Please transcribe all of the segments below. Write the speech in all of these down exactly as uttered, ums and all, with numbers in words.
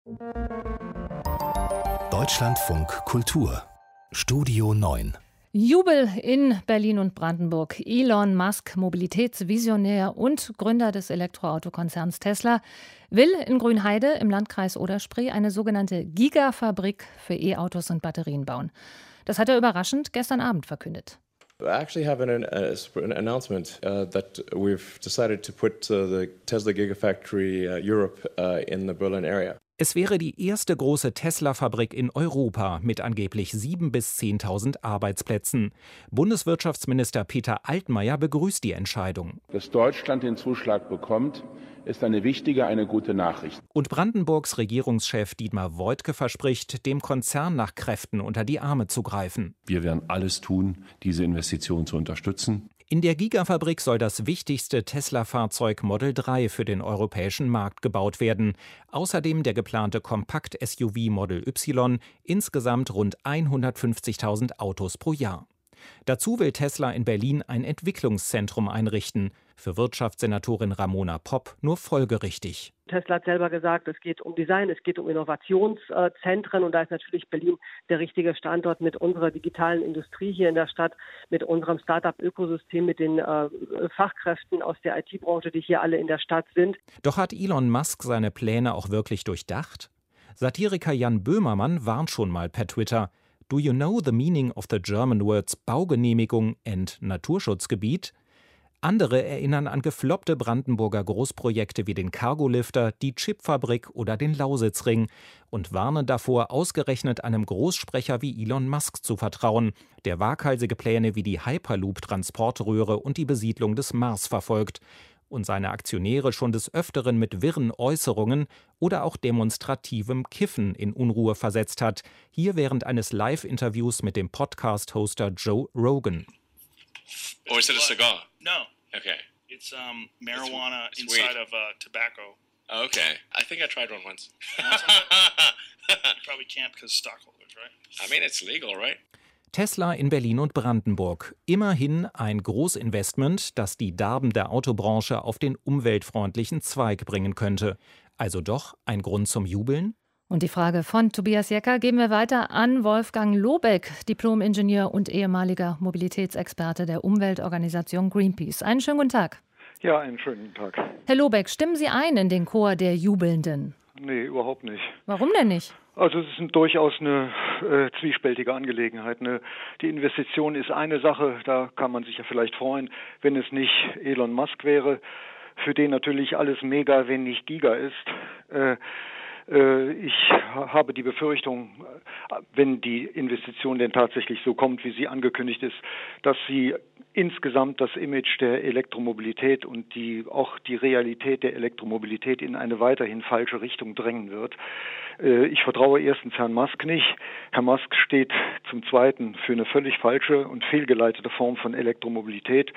Deutschlandfunk Kultur Studio neun. Jubel in Berlin und Brandenburg. Elon Musk, Mobilitätsvisionär und Gründer des Elektroautokonzerns Tesla, will in Grünheide im Landkreis Oder-Spree eine sogenannte Gigafabrik für E-Autos und Batterien bauen. Das hat er überraschend gestern Abend verkündet. I actually have an, uh, an announcement uh, that we've decided to put uh, the Tesla Gigafactory uh, Europe uh, in the Berlin area. Es wäre die erste große Tesla-Fabrik in Europa mit angeblich siebentausend bis zehntausend Arbeitsplätzen. Bundeswirtschaftsminister Peter Altmaier begrüßt die Entscheidung. Dass Deutschland den Zuschlag bekommt, ist eine wichtige, eine gute Nachricht. Und Brandenburgs Regierungschef Dietmar Woidke verspricht, dem Konzern nach Kräften unter die Arme zu greifen. Wir werden alles tun, diese Investition zu unterstützen. In der Gigafabrik soll das wichtigste Tesla-Fahrzeug Model drei für den europäischen Markt gebaut werden. Außerdem der geplante Kompakt-S U V Model Y, insgesamt rund hundertfünfzigtausend Autos pro Jahr. Dazu will Tesla in Berlin ein Entwicklungszentrum einrichten. Für Wirtschaftssenatorin Ramona Popp nur folgerichtig. Tesla hat selber gesagt, es geht um Design, es geht um Innovationszentren und da ist natürlich Berlin der richtige Standort mit unserer digitalen Industrie hier in der Stadt, mit unserem Start-up-Ökosystem, mit den äh, Fachkräften aus der I T-Branche, die hier alle in der Stadt sind. Doch hat Elon Musk seine Pläne auch wirklich durchdacht? Satiriker Jan Böhmermann warnt schon mal per Twitter: Do you know the meaning of the German words Baugenehmigung and Naturschutzgebiet? Andere erinnern an gefloppte Brandenburger Großprojekte wie den Cargolifter, die Chipfabrik oder den Lausitzring und warnen davor, ausgerechnet einem Großsprecher wie Elon Musk zu vertrauen, der waghalsige Pläne wie die Hyperloop-Transportröhre und die Besiedlung des Mars verfolgt und seine Aktionäre schon des Öfteren mit wirren Äußerungen oder auch demonstrativem Kiffen in Unruhe versetzt hat, hier während eines Live-Interviews mit dem Podcast-Hoster Joe Rogan. Or is it a cigar? No. Okay. It's um, marijuana it's, it's inside weed. of uh, tobacco. Oh, okay. I think I tried one once. You probably can't because stockholders, right? I mean, it's legal, right? Tesla in Berlin und Brandenburg. Immerhin ein Großinvestment, das die Darben der Autobranche auf den umweltfreundlichen Zweig bringen könnte. Also doch ein Grund zum Jubeln? Und die Frage von Tobias Jecker geben wir weiter an Wolfgang Lobeck, Diplom-Ingenieur und ehemaliger Mobilitätsexperte der Umweltorganisation Greenpeace. Einen schönen guten Tag. Ja, einen schönen guten Tag. Herr Lobeck, stimmen Sie ein in den Chor der Jubelnden? Nee, überhaupt nicht. Warum denn nicht? Also es ist durchaus eine äh, zwiespältige Angelegenheit. Ne? Die Investition ist eine Sache, da kann man sich ja vielleicht freuen, wenn es nicht Elon Musk wäre, für den natürlich alles mega, wenn nicht Giga ist. Äh, Ich habe die Befürchtung, wenn die Investition denn tatsächlich so kommt, wie sie angekündigt ist, dass sie insgesamt das Image der Elektromobilität und die auch die Realität der Elektromobilität in eine weiterhin falsche Richtung drängen wird. Ich vertraue erstens Herrn Musk nicht. Herr Musk steht zum Zweiten für eine völlig falsche und fehlgeleitete Form von Elektromobilität.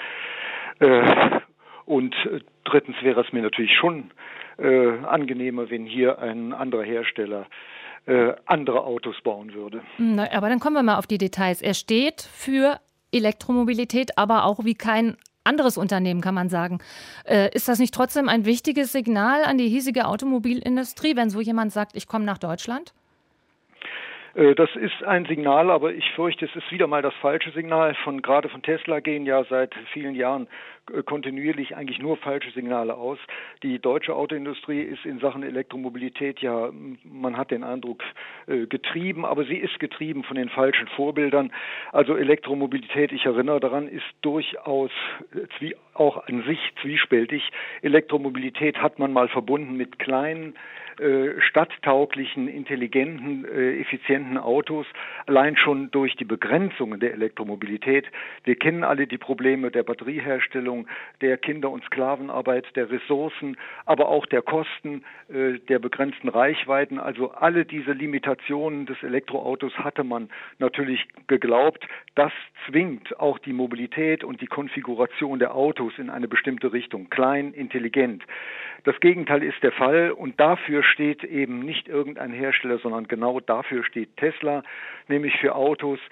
Und drittens wäre es mir natürlich schon äh, angenehmer, wenn hier ein anderer Hersteller äh, andere Autos bauen würde. Na, aber dann kommen wir mal auf die Details. Er steht für Elektromobilität, aber auch wie kein anderes Unternehmen, kann man sagen. Äh, ist das nicht trotzdem ein wichtiges Signal an die hiesige Automobilindustrie, wenn so jemand sagt, ich komme nach Deutschland? Das ist ein Signal, aber ich fürchte, es ist wieder mal das falsche Signal. Von gerade von Tesla gehen ja seit vielen Jahren kontinuierlich eigentlich nur falsche Signale aus. Die deutsche Autoindustrie ist in Sachen Elektromobilität ja, man hat den Eindruck, getrieben, aber sie ist getrieben von den falschen Vorbildern. Also Elektromobilität, ich erinnere daran, ist durchaus auch an sich zwiespältig. Elektromobilität hat man mal verbunden mit kleinen, stadttauglichen, intelligenten, effizienten Autos, allein schon durch die Begrenzungen der Elektromobilität. Wir kennen alle die Probleme der Batterieherstellung, der Kinder- und Sklavenarbeit, der Ressourcen, aber auch der Kosten, der begrenzten Reichweiten. Also alle diese Limitationen des Elektroautos hatte man natürlich geglaubt. Das zwingt auch die Mobilität und die Konfiguration der Autos in eine bestimmte Richtung, klein, intelligent. Das Gegenteil ist der Fall und dafür steht eben nicht irgendein Hersteller, sondern genau dafür steht Tesla, nämlich für Autos,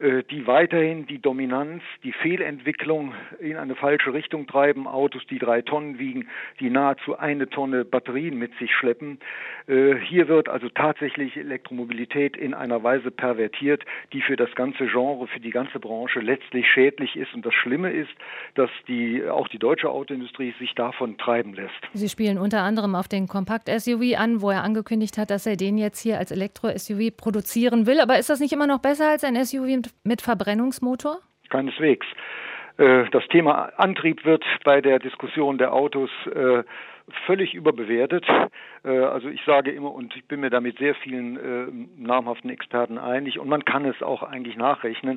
die weiterhin die Dominanz, die Fehlentwicklung in eine falsche Richtung treiben. Autos, die drei Tonnen wiegen, die nahezu eine Tonne Batterien mit sich schleppen. Hier wird also tatsächlich Elektromobilität in einer Weise pervertiert, die für das ganze Genre, für die ganze Branche letztlich schädlich ist. Und das Schlimme ist, dass die, auch die deutsche Autoindustrie sich davon treiben lässt. Sie spielen unter anderem auf den Kompakt-S U V an, wo er angekündigt hat, dass er den jetzt hier als Elektro-S U V produzieren will. Aber ist das nicht immer noch besser als ein S U V mit Verbrennungsmotor? Keineswegs. Das Thema Antrieb wird bei der Diskussion der Autos völlig überbewertet. Also ich sage immer, und ich bin mir da mit sehr vielen namhaften Experten einig, und man kann es auch eigentlich nachrechnen,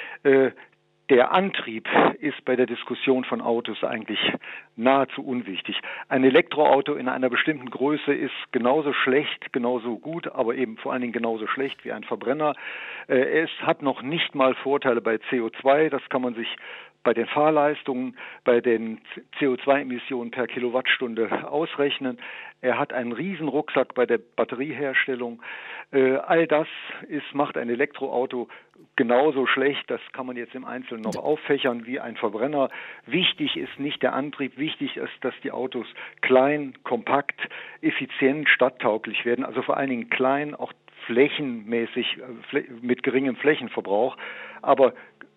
der Antrieb ist bei der Diskussion von Autos eigentlich nahezu unwichtig. Ein Elektroauto in einer bestimmten Größe ist genauso schlecht, genauso gut, aber eben vor allen Dingen genauso schlecht wie ein Verbrenner. Es hat noch nicht mal Vorteile bei C O zwei, das kann man sich bei den Fahrleistungen, bei den C O zwei Emissionen per Kilowattstunde ausrechnen. Er hat einen riesen Rucksack bei der Batterieherstellung. Äh, all das ist, macht ein Elektroauto genauso schlecht. Das kann man jetzt im Einzelnen noch auffächern wie ein Verbrenner. Wichtig ist nicht der Antrieb. Wichtig ist, dass die Autos klein, kompakt, effizient, stadttauglich werden. Also vor allen Dingen klein, auch flächenmäßig, mit geringem Flächenverbrauch. Aber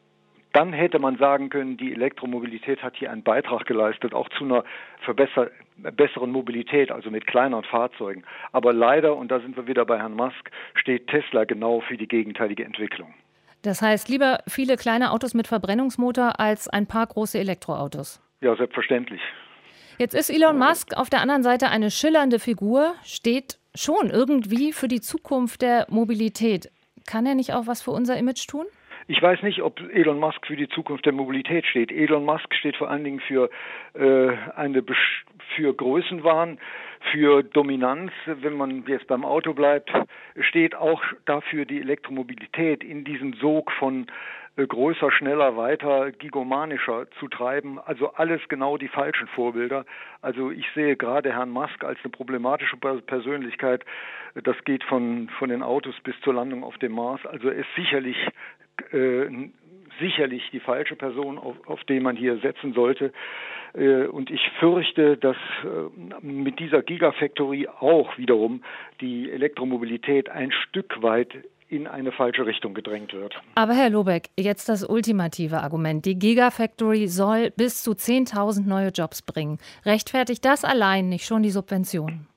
dann hätte man sagen können, die Elektromobilität hat hier einen Beitrag geleistet, auch zu einer verbesser, besseren Mobilität, also mit kleineren Fahrzeugen. Aber leider, und da sind wir wieder bei Herrn Musk, steht Tesla genau für die gegenteilige Entwicklung. Das heißt, lieber viele kleine Autos mit Verbrennungsmotor als ein paar große Elektroautos? Ja, selbstverständlich. Jetzt ist Elon Musk auf der anderen Seite eine schillernde Figur, steht schon irgendwie für die Zukunft der Mobilität. Kann er nicht auch was für unser Image tun? Ich weiß nicht, ob Elon Musk für die Zukunft der Mobilität steht. Elon Musk steht vor allen Dingen für äh, eine für Größenwahn, für Dominanz. Wenn man jetzt beim Auto bleibt, steht auch dafür, die Elektromobilität in diesen Sog von äh, größer, schneller, weiter, gigomanischer zu treiben. Also alles genau die falschen Vorbilder. Also ich sehe gerade Herrn Musk als eine problematische Persönlichkeit. Das geht von von den Autos bis zur Landung auf dem Mars. Also er ist sicherlich Äh, sicherlich die falsche Person, auf, auf die man hier setzen sollte. Äh, und ich fürchte, dass äh, mit dieser Gigafactory auch wiederum die Elektromobilität ein Stück weit in eine falsche Richtung gedrängt wird. Aber Herr Lobeck, jetzt das ultimative Argument. Die Gigafactory soll bis zu zehntausend neue Jobs bringen. Rechtfertigt das allein nicht schon die Subventionen?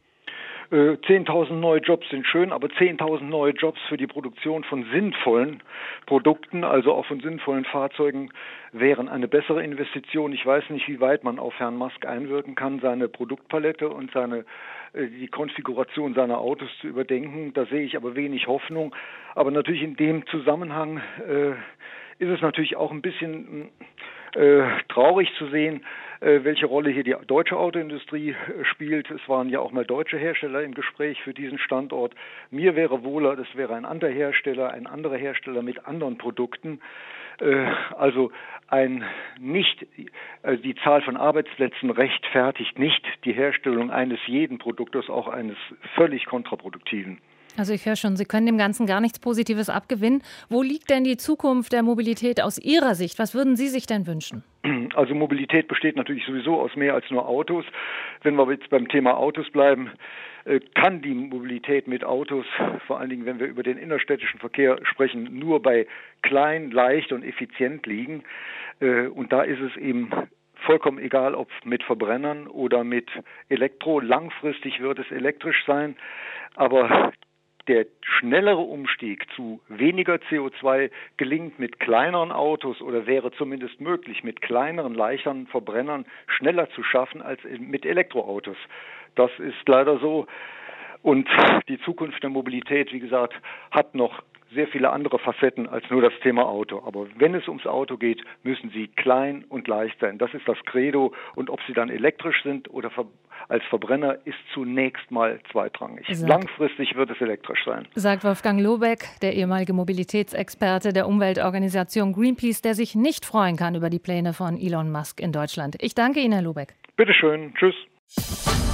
zehntausend neue Jobs sind schön, aber zehntausend neue Jobs für die Produktion von sinnvollen Produkten, also auch von sinnvollen Fahrzeugen, wären eine bessere Investition. Ich weiß nicht, wie weit man auf Herrn Musk einwirken kann, seine Produktpalette und seine die Konfiguration seiner Autos zu überdenken. Da sehe ich aber wenig Hoffnung. Aber natürlich in dem Zusammenhang äh, ist es natürlich auch ein bisschen äh, traurig zu sehen, äh, welche Rolle hier die deutsche Autoindustrie äh, spielt. Es waren ja auch mal deutsche Hersteller im Gespräch für diesen Standort. Mir wäre wohler, das wäre ein anderer Hersteller, ein anderer Hersteller mit anderen Produkten. Äh, also ein nicht, also die Zahl von Arbeitsplätzen rechtfertigt nicht die Herstellung eines jeden Produktes, auch eines völlig kontraproduktiven. Also ich höre schon, Sie können dem Ganzen gar nichts Positives abgewinnen. Wo liegt denn die Zukunft der Mobilität aus Ihrer Sicht? Was würden Sie sich denn wünschen? Also Mobilität besteht natürlich sowieso aus mehr als nur Autos. Wenn wir jetzt beim Thema Autos bleiben, kann die Mobilität mit Autos, vor allen Dingen wenn wir über den innerstädtischen Verkehr sprechen, nur bei klein, leicht und effizient liegen. Und da ist es eben vollkommen egal, ob mit Verbrennern oder mit Elektro. Langfristig wird es elektrisch sein, aber der schnellere Umstieg zu weniger C O zwei gelingt mit kleineren Autos oder wäre zumindest möglich, mit kleineren, leichteren Verbrennern schneller zu schaffen als mit Elektroautos. Das ist leider so. Und die Zukunft der Mobilität, wie gesagt, hat noch sehr viele andere Facetten als nur das Thema Auto. Aber wenn es ums Auto geht, müssen sie klein und leicht sein. Das ist das Credo. Und ob sie dann elektrisch sind oder als Verbrenner, ist zunächst mal zweitrangig. Sagt, Langfristig wird es elektrisch sein. Sagt Wolfgang Lobeck, der ehemalige Mobilitätsexperte der Umweltorganisation Greenpeace, der sich nicht freuen kann über die Pläne von Elon Musk in Deutschland. Ich danke Ihnen, Herr Lobeck. Bitte schön. Tschüss.